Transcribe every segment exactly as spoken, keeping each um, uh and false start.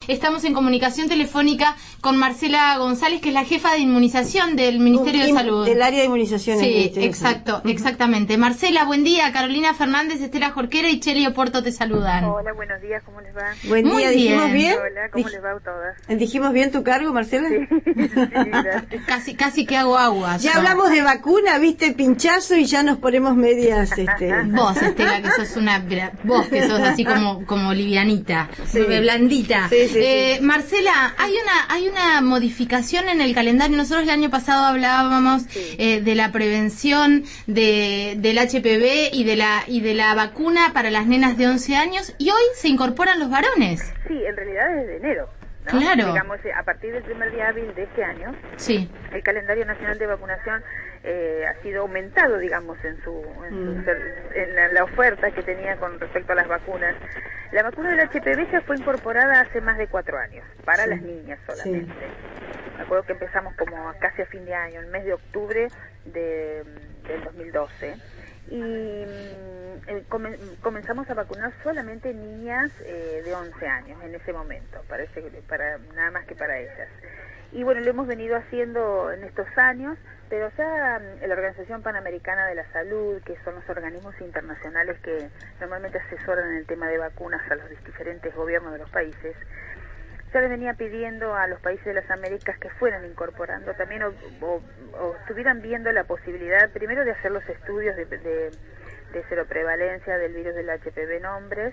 Estamos en comunicación telefónica con Marcela González, que es la jefa de inmunización del Ministerio de Salud. Del área de inmunización. Sí, exacto, exactamente. Marcela, buen día. Carolina Fernández, Estela Jorquera y Cheli Oporto te saludan. Hola, buenos días, ¿cómo les va? Buen Muy día, bien. ¿dijimos bien? Hola, ¿cómo Dij- les va a todas? ¿Dijimos bien tu cargo, Marcela? Sí, sí, gracias. Casi, casi que hago agua. Ya yo. hablamos de vacuna, viste, pinchazo y ya nos ponemos medias, este... Vos, Estela, que sos una... Vos, que sos así como, como livianita, Sí. blandita. Sí, sí, eh, sí. Marcela, hay una hay una modificación en el calendario. Nosotros el año pasado hablábamos Sí. eh, de la prevención de, del H P V y de la y de la vacuna para las nenas de once años, y hoy se incorporan los varones. Sí, en realidad desde enero, ¿no? Claro. Digamos, eh, a partir del primer día hábil de este año, Sí. el calendario nacional de vacunación eh, ha sido aumentado, digamos, en su, en, su Mm. ser- en la, la oferta que tenía con respecto a las vacunas. La vacuna del H P V ya fue incorporada hace más de cuatro años, para Sí. las niñas solamente. Me acuerdo que empezamos como casi a fin de año, el mes de octubre de, del dos mil doce. Y mm, eh, come- comenzamos a vacunar solamente niñas eh, de once años en ese momento, parece que para nada más que para ellas. Y bueno, lo hemos venido haciendo en estos años, pero ya mm, la Organización Panamericana de la Salud, que son los organismos internacionales que normalmente asesoran en el tema de vacunas a los diferentes gobiernos de los países, ya les venía pidiendo a los países de las Américas que fueran incorporando también o, o, o estuvieran viendo la posibilidad primero de hacer los estudios de, de, de seroprevalencia del virus del H P V en hombres,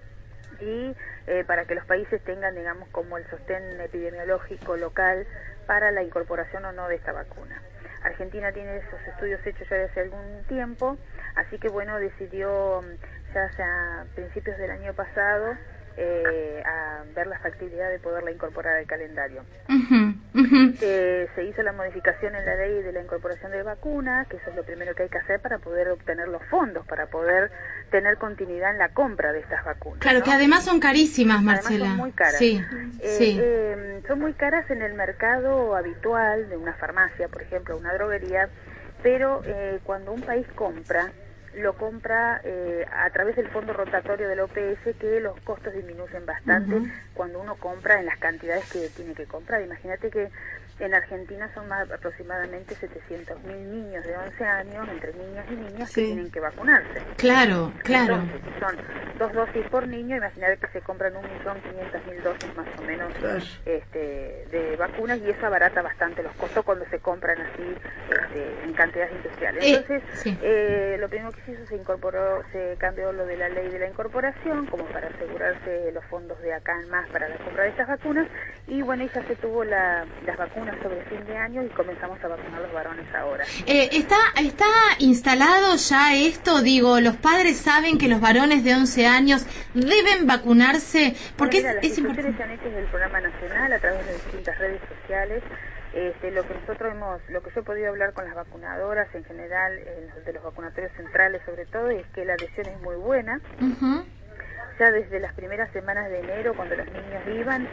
y eh, para que los países tengan, digamos, como el sostén epidemiológico local para la incorporación o no de esta vacuna. Argentina tiene esos estudios hechos ya desde algún tiempo, así que bueno, decidió ya hacia principios del año pasado eh, a ver la factibilidad de poderla incorporar al calendario. Ujú, ujú. Eh, se hizo la modificación en la ley de la incorporación de vacunas, que eso es lo primero que hay que hacer para poder obtener los fondos, para poder tener continuidad en la compra de estas vacunas. Claro, ¿no? que además son carísimas, Además Marcela. son muy caras. Sí, Eh, sí. eh, son muy caras en el mercado habitual de una farmacia, por ejemplo, una droguería, pero eh, cuando un país compra, lo compra eh, a través del fondo rotatorio de la O P S, que los costos disminuyen bastante Ujú. cuando uno compra en las cantidades que tiene que comprar. Imagínate que en Argentina son más aproximadamente setecientos mil niños de once años, entre niños y niñas, Sí. que tienen que vacunarse. Claro, claro. Entonces, son dos dosis por niño, imaginar que se compran un millón quinientas mil dosis más o menos Claro. este, de vacunas, y eso abarata bastante los costos cuando se compran así este, en cantidades industriales. Eh, Entonces, sí. eh, lo primero que se hizo, se incorporó, se cambió lo de la ley de la incorporación, como para asegurarse los fondos de acá en más para la compra de estas vacunas, y bueno, y ya se tuvo la, las vacunas sobre fin de año y comenzamos a vacunar los varones ahora. Eh, ¿está, ¿Está instalado ya esto? Digo, ¿los padres saben que los varones de once años deben vacunarse? Porque Bueno, mira, las es, es difusiones importante. se han hecho desde el programa nacional a través de distintas redes sociales. Este, lo que nosotros hemos, lo que yo he podido hablar con las vacunadoras en general, eh, de los vacunatorios centrales sobre todo, es que la adhesión es muy buena. Ujú. Ya desde las primeras semanas de enero, cuando los niños iban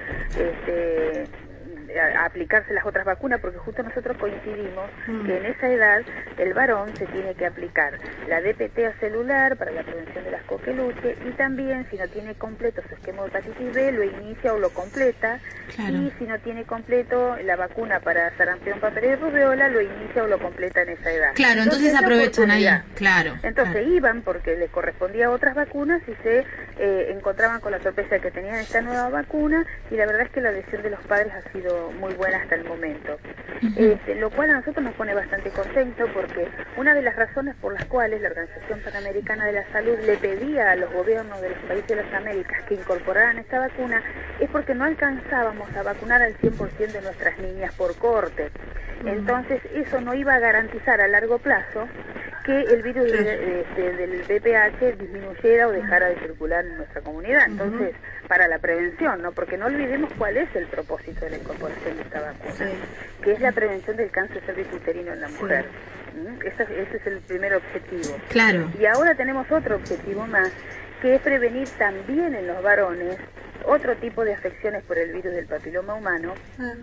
este, a, a aplicarse las otras vacunas, porque justo nosotros coincidimos Mm. que en esa edad el varón se tiene que aplicar la D P T A celular para la prevención de las coqueluches, y también, si no tiene completo su esquema de hepatitis B, lo inicia o lo completa. Claro. Y si no tiene completo la vacuna para sarampión, papel y rubiola, lo inicia o lo completa en esa edad. Claro, entonces es la aprovechan ahí. oportunidad. Claro. Entonces claro. iban porque les correspondía otras vacunas y se eh, encontraban con la sorpresa de que tenían esta nueva vacuna, y la verdad es que la adhesión de los padres ha sido muy buena hasta el momento. Ujú. Este, lo cual a nosotros nos pone bastante contento, porque una de las razones por las cuales la Organización Panamericana de la Salud le pedía a los gobiernos de los países de las Américas que incorporaran esta vacuna es porque no alcanzábamos a vacunar al cien por ciento de nuestras niñas por corte. Entonces eso no iba a garantizar a largo plazo que el virus Sí. de- de- de- del V P H disminuyera o dejara de circular en nuestra comunidad. Entonces, para la prevención, ¿no? Porque no olvidemos cuál es el propósito de la incorporación de esta vacuna, Sí. que es la prevención del cáncer cervicuterino en la Sí. mujer. ¿Mm? Ese, ese es el primer objetivo. Claro. Y ahora tenemos otro objetivo más, que es prevenir también en los varones otro tipo de afecciones por el virus del papiloma humano, Ah.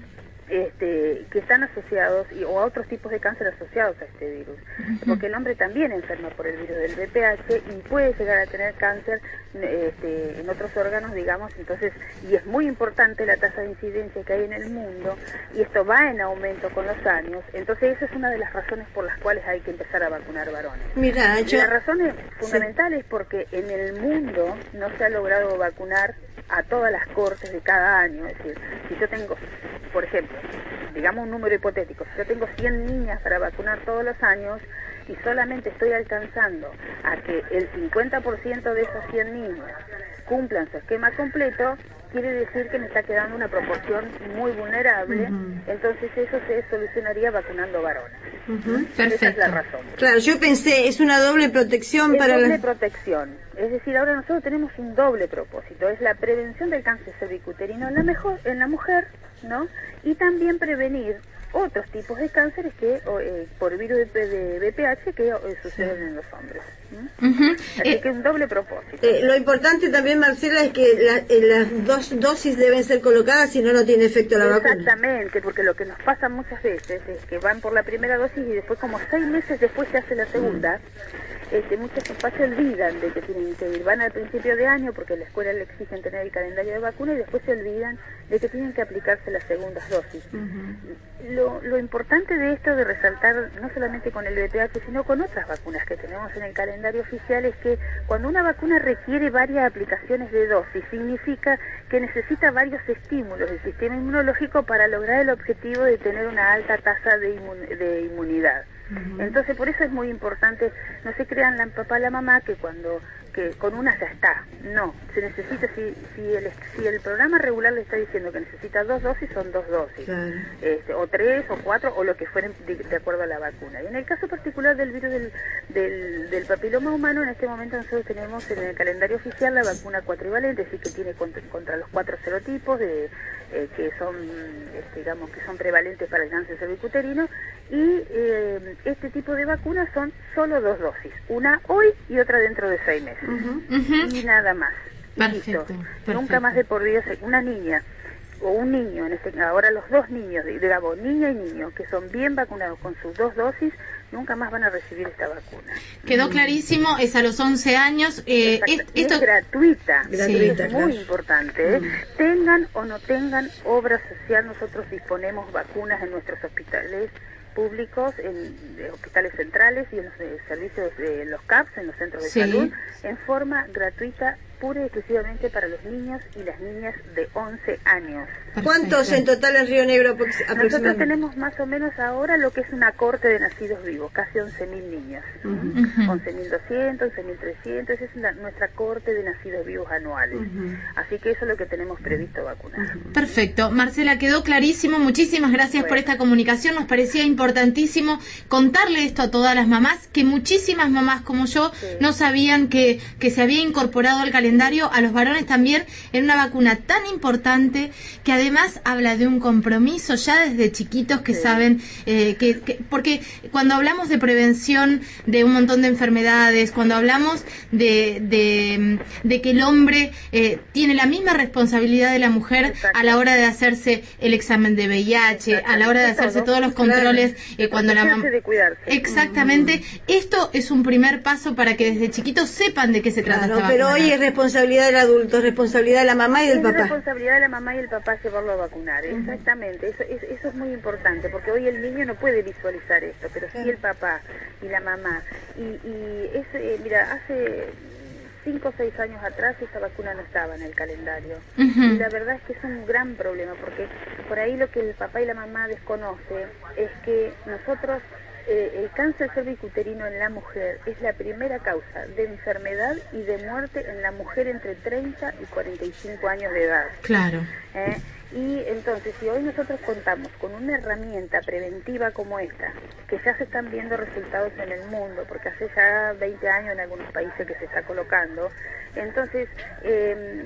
este, que están asociados y, o a otros tipos de cáncer asociados a este virus, porque el hombre también enferma por el virus del V P H y puede llegar a tener cáncer este, en otros órganos, digamos. Entonces, y es muy importante la tasa de incidencia que hay en el mundo, y esto va en aumento con los años. Entonces esa es una de las razones por las cuales hay que empezar a vacunar varones. Mira, yo... La razón es fundamental es porque en el mundo no se ha logrado vacunar a todas las cortes de cada año. Es decir, si yo tengo, por ejemplo, digamos un número hipotético, si yo tengo cien niñas para vacunar todos los años y solamente estoy alcanzando a que el cincuenta por ciento de esas cien niñas cumplan su esquema completo, quiere decir que me está quedando una proporción muy vulnerable. Uh-huh. Entonces eso se solucionaría vacunando varones. Uh-huh. Perfecto. Esa es la razón. Claro, yo pensé, es una doble protección es para doble la... protección. Es decir, ahora nosotros tenemos un doble propósito, es la prevención del cáncer cervicuterino en la, mejor, en la mujer, ¿no? Y también prevenir otros tipos de cánceres que eh, por virus de, de V P H que eh, suceden sí. en los hombres. ¿Mm? Uh-huh. Así eh, que un doble propósito. Eh, lo importante también, Marcela, es que la, eh, las dos dosis deben ser colocadas, si no, no tiene efecto la vacuna. Exactamente, porque lo que nos pasa muchas veces es que van por la primera dosis y después, como seis meses después, se hace la segunda. Uh-huh. Este, muchos papás se olvidan de que tienen que ir, van al principio de año porque la escuela le exigen tener el calendario de vacuna y después se olvidan de que tienen que aplicarse las segundas dosis. Uh-huh. Lo, lo importante de esto, de resaltar, no solamente con el V P H, sino con otras vacunas que tenemos en el calendario oficial, es que cuando una vacuna requiere varias aplicaciones de dosis, significa que necesita varios estímulos del sistema inmunológico para lograr el objetivo de tener una alta tasa de, inmun de inmunidad. Uh-huh. Entonces, por eso es muy importante, no se crean la papá y la mamá que cuando que con una ya está. No, se necesita, si si el, si el programa regular le está diciendo que necesita dos dosis, son dos dosis. Claro. Este, o tres, o cuatro, o lo que fueren de, de acuerdo a la vacuna. Y en el caso particular del virus del, del, del papiloma humano, en este momento nosotros tenemos en el calendario oficial la vacuna cuatrivalente, es decir, que tiene contra, contra los cuatro serotipos de, eh, que son, este, digamos, que son prevalentes para el cáncer cervicuterino, y eh, este tipo de vacunas son solo dos dosis, una hoy y otra dentro de seis meses. Uh-huh. Uh-huh. Y nada más. Perfecto, perfecto. Nunca más de por vida una niña o un niño, en este ahora los dos niños, digamos, niña y niño, que son bien vacunados con sus dos dosis, nunca más van a recibir esta vacuna. Quedó clarísimo, es a los once años. Eh, es, esto es gratuita, gratuita, es muy importante. ¿eh? Mm. Tengan o no tengan obra social, nosotros disponemos vacunas en nuestros hospitales públicos, en hospitales centrales y en los eh, servicios de los C A P S, en los centros de sí. salud, en forma gratuita, pura y exclusivamente para los niños y las niñas de once años. Perfecto. ¿Cuántos en total en Río Negro aproximadamente? Nosotros tenemos más o menos ahora lo que es una corte de nacidos vivos, casi once mil niños. Uh-huh. once mil doscientos, once mil trescientos, esa es la, nuestra corte de nacidos vivos anuales. Uh-huh. Así que eso es lo que tenemos previsto vacunar. Uh-huh. Perfecto. Marcela, quedó clarísimo. Muchísimas gracias bueno. por esta comunicación. Nos parecía importantísimo contarle esto a todas las mamás, que muchísimas mamás como yo sí. no sabían que, que se había incorporado al calendario a los varones también en una vacuna tan importante, que además habla de un compromiso ya desde chiquitos que sí. saben eh, que, que porque cuando hablamos de prevención de un montón de enfermedades, cuando hablamos de, de, de que el hombre eh, tiene la misma responsabilidad de la mujer Exacto. a la hora de hacerse el examen de V I H, Exacto. a la hora de hacerse todos los controles, claro. eh, cuando la mamá exactamente, mm. esto es un primer paso para que desde chiquitos sepan de qué se trata claro, esta pero vacuna. Hoy es responsabilidad del adulto, es responsabilidad de la mamá y del es papá. Es responsabilidad de la mamá y el papá llevarlo a vacunar, uh-huh. exactamente, eso, es, eso es muy importante, porque hoy el niño no puede visualizar esto, pero sí, sí el papá y la mamá. Y, y es, eh, mira, hace cinco o seis años atrás esa vacuna no estaba en el calendario. Uh-huh. Y la verdad es que es un gran problema, porque por ahí lo que el papá y la mamá desconoce es que nosotros, Eh, el cáncer cervicuterino en la mujer es la primera causa de enfermedad y de muerte en la mujer entre treinta y cuarenta y cinco años de edad. Claro. ¿Eh? Y entonces, si hoy nosotros contamos con una herramienta preventiva como esta, que ya se están viendo resultados en el mundo, porque hace ya veinte años en algunos países que se está colocando, entonces eh,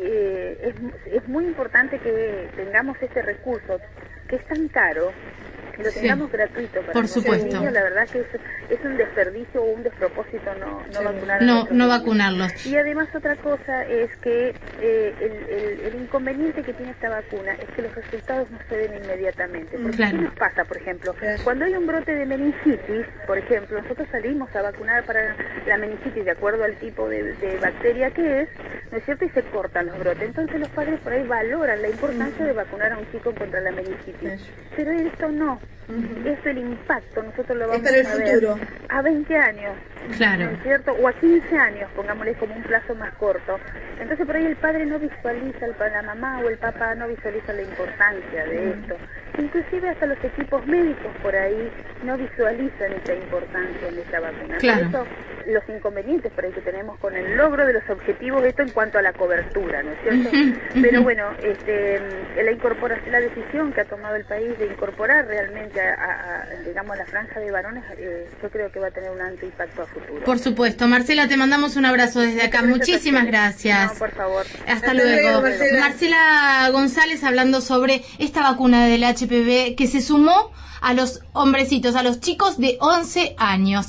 eh, es, es muy importante que tengamos este recurso, que es tan caro, que lo tengamos sí. gratuito para por supuesto. Niños, la verdad que es, es un desperdicio o un despropósito no, no sí. vacunar a no, no vacunarlos. Y además otra cosa es que eh, el, el, el inconveniente que tiene esta vacuna es que los resultados no se ven inmediatamente. Porque claro. ¿qué nos pasa, por ejemplo? Claro. Cuando hay un brote de meningitis, por ejemplo, nosotros salimos a vacunar para la meningitis de acuerdo al tipo de, de bacteria que es, ¿no es cierto? Y se cortan los brotes. Entonces los padres por ahí valoran la importancia de vacunar a un chico contra la meningitis. Pero esto no. Uh-huh. Es el impacto, nosotros lo vamos es a ver futuro. a veinte años, claro. ¿no es cierto? O a quince años, pongámosle como un plazo más corto. Entonces por ahí el padre no visualiza, el, la mamá o el papá no visualiza la importancia de uh-huh. esto. Inclusive hasta los equipos médicos por ahí no visualizan esta importancia en esta vacuna. Claro. Por eso los inconvenientes por ahí que tenemos con el logro de los objetivos, esto en cuanto a la cobertura, ¿no es cierto? Uh-huh. Uh-huh. Pero bueno, este, la incorporación, la decisión que ha tomado el país de incorporar realmente a, a, a digamos, la franja de varones, eh, yo creo que va a tener un alto impacto a futuro. Por supuesto. Marcela, te mandamos un abrazo desde acá. Muchísimas gracias. No, por favor. Hasta, Hasta luego. luego Marcela. Marcela González hablando sobre esta vacuna del H P V que se sumó a los hombrecitos, a los chicos de once años.